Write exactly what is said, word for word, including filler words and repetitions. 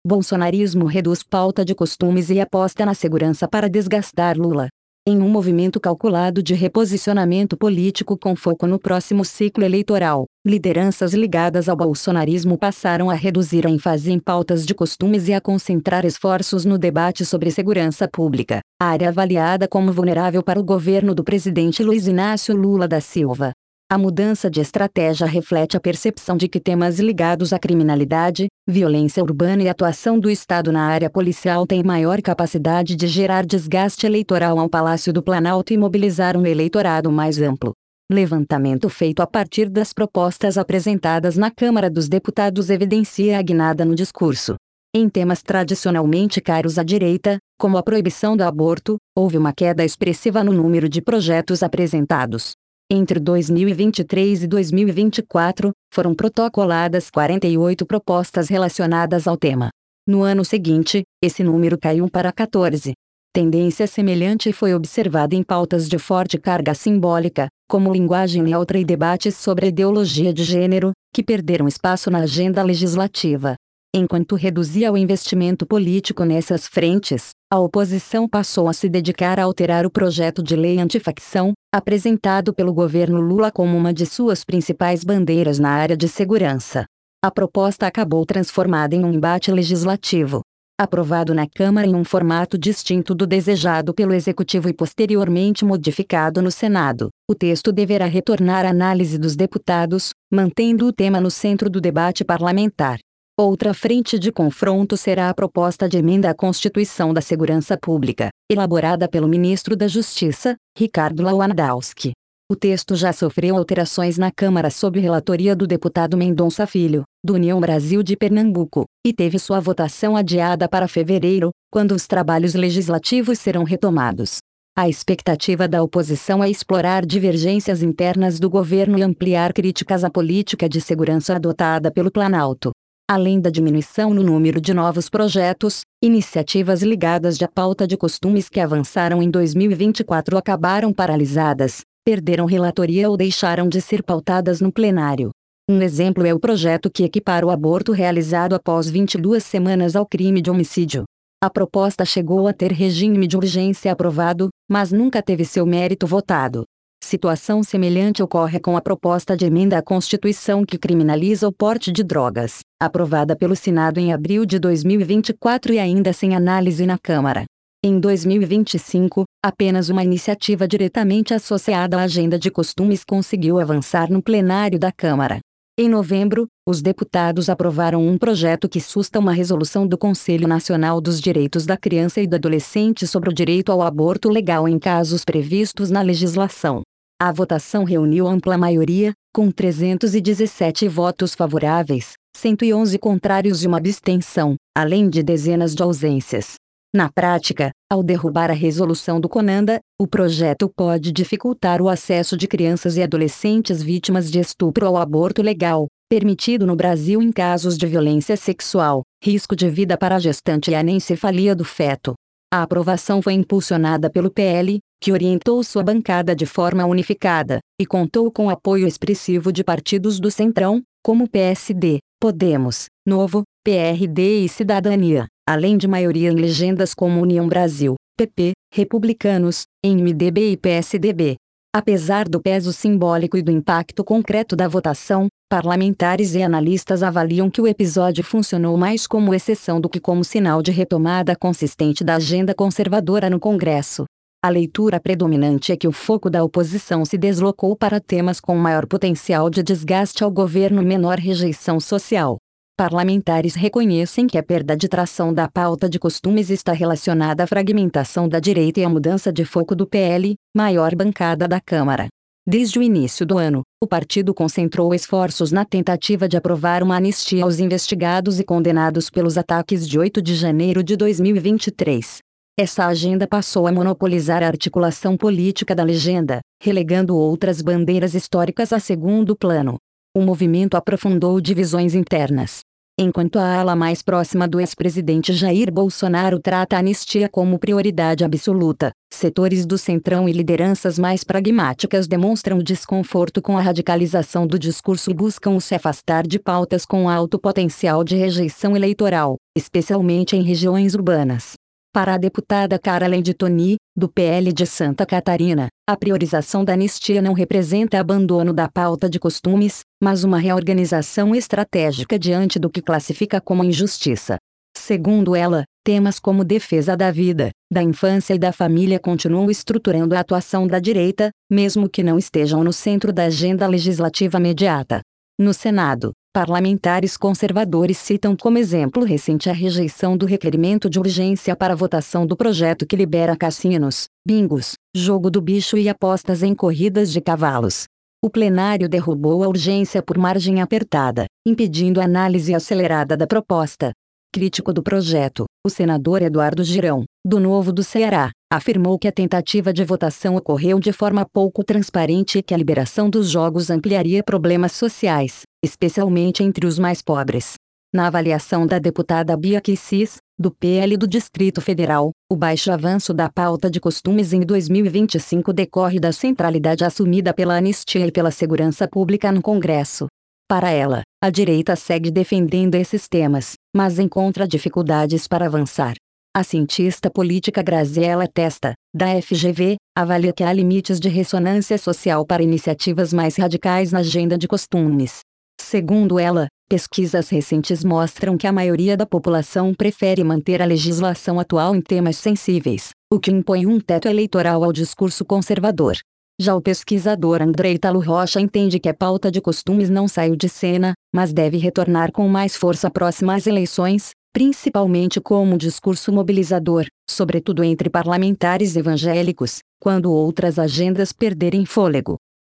Bolsonarismo reduz pauta de costumes e aposta na segurança para desgastar Lula. Em um movimento calculado de reposicionamento político com foco no próximo ciclo eleitoral, lideranças ligadas ao bolsonarismo passaram a reduzir a ênfase em pautas de costumes e a concentrar esforços no debate sobre segurança pública, área avaliada como vulnerável para o governo do presidente Luiz Inácio Lula da Silva. A mudança de estratégia reflete a percepção de que temas ligados à criminalidade, violência urbana e atuação do Estado na área policial têm maior capacidade de gerar desgaste eleitoral ao Palácio do Planalto e mobilizar um eleitorado mais amplo. Levantamento feito a partir das propostas apresentadas na Câmara dos Deputados evidencia a guinada no discurso. Em temas tradicionalmente caros à direita, como a proibição do aborto, houve uma queda expressiva no número de projetos apresentados. Entre dois mil e vinte e três e dois mil e vinte e quatro, foram protocoladas quarenta e oito propostas relacionadas ao tema. No ano seguinte, esse número caiu para quatorze. Tendência semelhante foi observada em pautas de forte carga simbólica, como linguagem neutra e debates sobre ideologia de gênero, que perderam espaço na agenda legislativa. Enquanto reduzia o investimento político nessas frentes, a oposição passou a se dedicar a alterar o projeto de lei antifacção, apresentado pelo governo Lula como uma de suas principais bandeiras na área de segurança. A proposta acabou transformada em um embate legislativo. Aprovado na Câmara em um formato distinto do desejado pelo Executivo e posteriormente modificado no Senado, o texto deverá retornar à análise dos deputados, mantendo o tema no centro do debate parlamentar. Outra frente de confronto será a proposta de emenda à Constituição da Segurança Pública, elaborada pelo ministro da Justiça, Ricardo Lewandowski. O texto já sofreu alterações na Câmara sob relatoria do deputado Mendonça Filho, do União Brasil de Pernambuco, e teve sua votação adiada para fevereiro, quando os trabalhos legislativos serão retomados. A expectativa da oposição é explorar divergências internas do governo e ampliar críticas à política de segurança adotada pelo Planalto. Além da diminuição no número de novos projetos, iniciativas ligadas à pauta de costumes que avançaram em dois mil e vinte e quatro acabaram paralisadas, perderam relatoria ou deixaram de ser pautadas no plenário. Um exemplo é o projeto que equipara o aborto realizado após vinte e duas semanas ao crime de homicídio. A proposta chegou a ter regime de urgência aprovado, mas nunca teve seu mérito votado. Situação semelhante ocorre com a proposta de emenda à Constituição que criminaliza o porte de drogas, aprovada pelo Senado em abril de dois mil e vinte e quatro e ainda sem análise na Câmara. Em dois mil e vinte e cinco, apenas uma iniciativa diretamente associada à agenda de costumes conseguiu avançar no plenário da Câmara. Em novembro, os deputados aprovaram um projeto que susta uma resolução do Conselho Nacional dos Direitos da Criança e do Adolescente sobre o direito ao aborto legal em casos previstos na legislação. A votação reuniu ampla maioria, com trezentos e dezessete votos favoráveis, cento e onze contrários e uma abstenção, além de dezenas de ausências. Na prática, ao derrubar a resolução do CONANDA, o projeto pode dificultar o acesso de crianças e adolescentes vítimas de estupro ao aborto legal, permitido no Brasil em casos de violência sexual, risco de vida para a gestante e anencefalia do feto. A aprovação foi impulsionada pelo P L, que orientou sua bancada de forma unificada, e contou com apoio expressivo de partidos do Centrão, como P S D, Podemos, Novo, P R D e Cidadania, além de maioria em legendas como União Brasil, P P, Republicanos, M D B e P S D B. Apesar do peso simbólico e do impacto concreto da votação, parlamentares e analistas avaliam que o episódio funcionou mais como exceção do que como sinal de retomada consistente da agenda conservadora no Congresso. A leitura predominante é que o foco da oposição se deslocou para temas com maior potencial de desgaste ao governo e menor rejeição social. Parlamentares reconhecem que a perda de tração da pauta de costumes está relacionada à fragmentação da direita e à mudança de foco do P L, maior bancada da Câmara. Desde o início do ano, o partido concentrou esforços na tentativa de aprovar uma anistia aos investigados e condenados pelos ataques de oito de janeiro de dois mil e vinte e três. Essa agenda passou a monopolizar a articulação política da legenda, relegando outras bandeiras históricas a segundo plano. O movimento aprofundou divisões internas. Enquanto a ala mais próxima do ex-presidente Jair Bolsonaro trata a anistia como prioridade absoluta, setores do centrão e lideranças mais pragmáticas demonstram desconforto com a radicalização do discurso e buscam se afastar de pautas com alto potencial de rejeição eleitoral, especialmente em regiões urbanas. Para a deputada Carolyn de Toni, do P L de Santa Catarina, a priorização da anistia não representa abandono da pauta de costumes, mas uma reorganização estratégica diante do que classifica como injustiça. Segundo ela, temas como defesa da vida, da infância e da família continuam estruturando a atuação da direita, mesmo que não estejam no centro da agenda legislativa imediata. No Senado, parlamentares conservadores citam como exemplo recente a rejeição do requerimento de urgência para a votação do projeto que libera cassinos, bingos, jogo do bicho e apostas em corridas de cavalos. O plenário derrubou a urgência por margem apertada, impedindo a análise acelerada da proposta. Crítico do projeto, o senador Eduardo Girão, do Novo do Ceará, afirmou que a tentativa de votação ocorreu de forma pouco transparente e que a liberação dos jogos ampliaria problemas sociais, especialmente entre os mais pobres. Na avaliação da deputada Bia Kicis, do P L do Distrito Federal, o baixo avanço da pauta de costumes em dois mil e vinte e cinco decorre da centralidade assumida pela anistia e pela segurança pública no Congresso. Para ela, a direita segue defendendo esses temas, mas encontra dificuldades para avançar. A cientista política Graziela Testa, da F G V, avalia que há limites de ressonância social para iniciativas mais radicais na agenda de costumes. Segundo ela, pesquisas recentes mostram que a maioria da população prefere manter a legislação atual em temas sensíveis, o que impõe um teto eleitoral ao discurso conservador. Já o pesquisador Andrei Talo Rocha entende que a pauta de costumes não saiu de cena, mas deve retornar com mais força próxima às eleições, principalmente como discurso mobilizador, sobretudo entre parlamentares evangélicos, quando outras agendas perderem fôlego.